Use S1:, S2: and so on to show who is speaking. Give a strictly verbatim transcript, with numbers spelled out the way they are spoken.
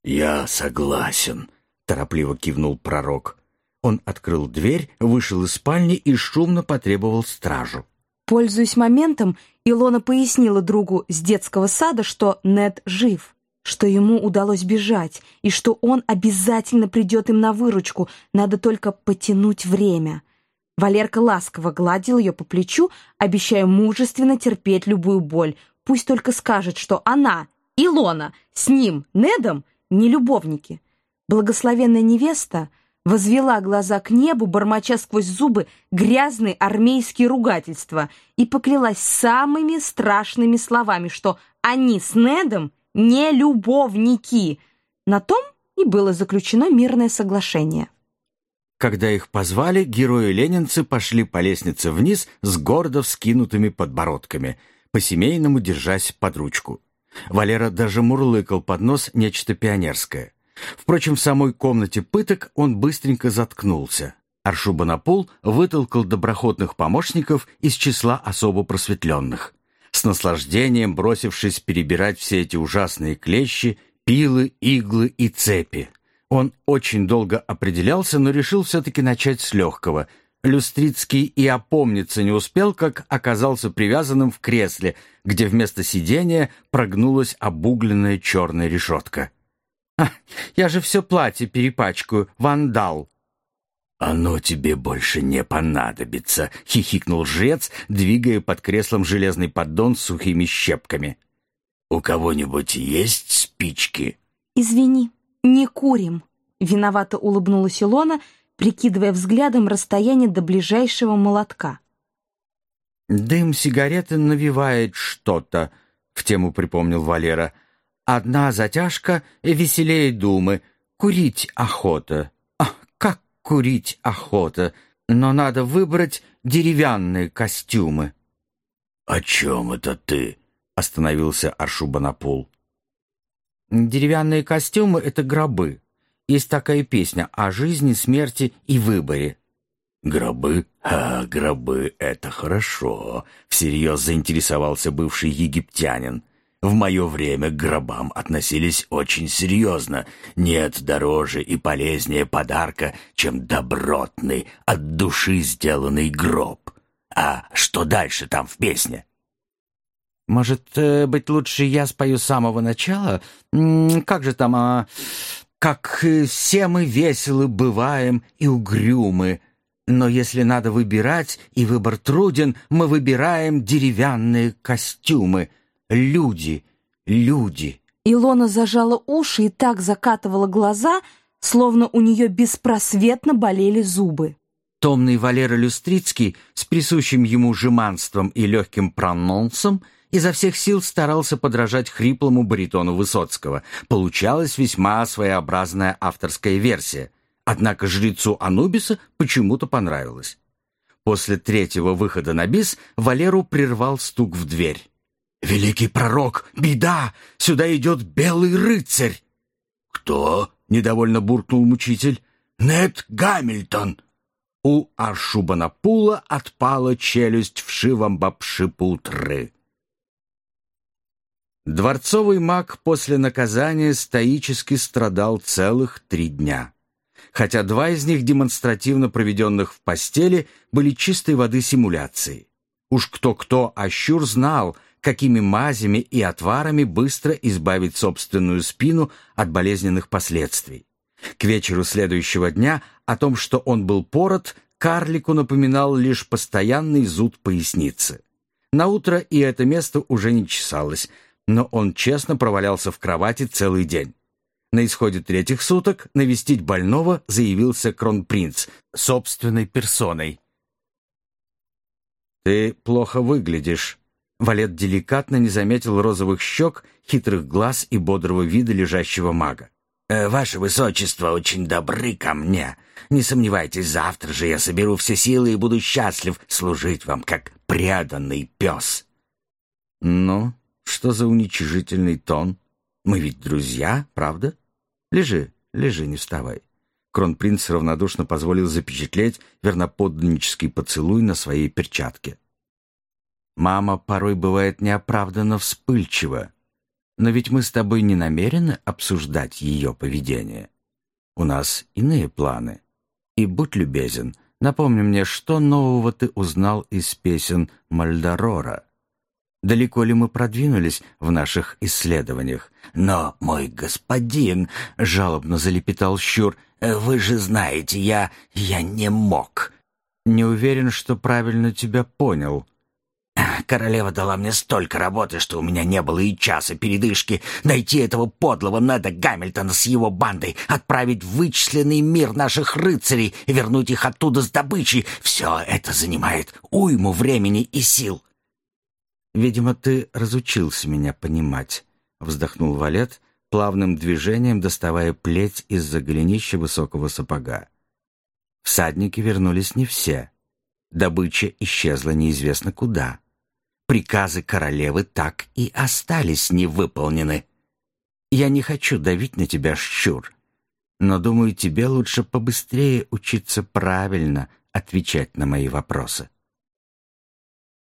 S1: «Я согласен», — торопливо кивнул пророк. Он открыл дверь, вышел из спальни и шумно потребовал стражу.
S2: Пользуясь моментом, Илона пояснила другу с детского сада, что Нед жив, что ему удалось бежать, и что он обязательно придет им на выручку, надо только потянуть время. Валерка ласково гладил ее по плечу, обещая мужественно терпеть любую боль. Пусть только скажет, что она, Илона, с ним, Недом, не любовники. Благословенная невеста возвела глаза к небу, бормоча сквозь зубы грязные армейские ругательства, и поклялась самыми страшными словами, что они с Недом не любовники. На том и было заключено мирное соглашение.
S1: Когда их позвали, герои-ленинцы пошли по лестнице вниз с гордо вскинутыми подбородками, по-семейному держась под ручку. Валера даже мурлыкал под нос нечто пионерское. Впрочем, в самой комнате пыток он быстренько заткнулся. Аршубанапул вытолкал доброхотных помощников из числа особо просветленных, с наслаждением бросившись перебирать все эти ужасные клещи, пилы, иглы и цепи. Он очень долго определялся, но решил все-таки начать с легкого. Люстрицкий и опомниться не успел, как оказался привязанным в кресле, где вместо сидения прогнулась обугленная черная решетка. «А, я же все платье перепачкаю, вандал!» «Оно тебе больше не понадобится», — хихикнул жрец, двигая под креслом железный поддон с сухими щепками. «У кого-нибудь есть спички?»
S2: «Извини, не курим», — виновато улыбнулась Илона, прикидывая взглядом расстояние до ближайшего молотка.
S1: «Дым сигареты навевает что-то», — в тему припомнил Валера. «Одна затяжка веселее думы. Курить охота. Ах, как курить охота! Но надо выбрать деревянные костюмы». «О чем это ты?» — остановился Аршубанапул. «Деревянные костюмы — это гробы. Есть такая песня о жизни, смерти и выборе». «Гробы? А, гробы — это хорошо», — всерьез заинтересовался бывший египтянин. «В мое время к гробам относились очень серьезно. Нет дороже и полезнее подарка, чем добротный, от души сделанный гроб. А что дальше там в песне?» «Может, быть, лучше я спою с самого начала? Как же там, а... Как все мы веселы бываем и угрюмы, но если надо выбирать, и выбор труден, мы выбираем деревянные костюмы. Люди, люди».
S2: Илона зажала уши и так закатывала глаза, словно у нее беспросветно болели зубы.
S1: Томный Валера Люстрицкий с присущим ему жеманством и легким прононсом изо всех сил старался подражать хриплому баритону Высоцкого. Получалась весьма своеобразная авторская версия. Однако жрецу Анубиса почему-то понравилось. После третьего выхода на бис Валеру прервал стук в дверь. «Великий пророк! Беда! Сюда идет белый рыцарь!» «Кто?» — недовольно буркнул мучитель. «Нед Гамильтон!» У Аршубанапула отпала челюсть вшивом бабшипутры. Дворцовый маг после наказания стоически страдал целых три дня. Хотя два из них, демонстративно проведенных в постели, были чистой воды симуляцией. Уж кто-кто, а Щур знал, какими мазями и отварами быстро избавить собственную спину от болезненных последствий. К вечеру следующего дня о том, что он был порот, карлику напоминал лишь постоянный зуд поясницы. Наутро и это место уже не чесалось, но он честно провалялся в кровати целый день. На исходе третьих суток навестить больного заявился кронпринц собственной персоной. «Ты плохо выглядишь». Валет деликатно не заметил розовых щек, хитрых глаз и бодрого вида лежащего мага. «Э, «Ваше высочество очень добры ко мне. Не сомневайтесь, завтра же я соберу все силы и буду счастлив служить вам, как преданный пес». «Ну, что за уничижительный тон? Мы ведь друзья, правда? Лежи, лежи, не вставай». Кронпринц равнодушно позволил запечатлеть верноподданнический поцелуй на своей перчатке. «Мама порой бывает неоправданно вспыльчива. Но ведь мы с тобой не намерены обсуждать ее поведение. У нас иные планы. И будь любезен, напомни мне, что нового ты узнал из песен Мальдорора. Далеко ли мы продвинулись в наших исследованиях?
S3: «Но, мой господин», — жалобно залепетал Щур, — «вы же знаете, я... я не мог».
S1: «Не уверен, что правильно тебя понял».
S3: «Королева дала мне столько работы, что у меня не было и часа передышки. Найти этого подлого Неда Гамильтона с его бандой, отправить в вычисленный мир наших рыцарей и вернуть их оттуда с добычей — все это занимает уйму времени и сил».
S1: «Видимо, ты разучился меня понимать», — вздохнул Валет, плавным движением доставая плеть из-за голенища высокого сапога. Всадники вернулись не все. Добыча исчезла неизвестно куда. Приказы королевы так и остались невыполнены. Я не хочу давить на тебя, Щур, но, думаю, тебе лучше побыстрее учиться правильно отвечать на мои вопросы.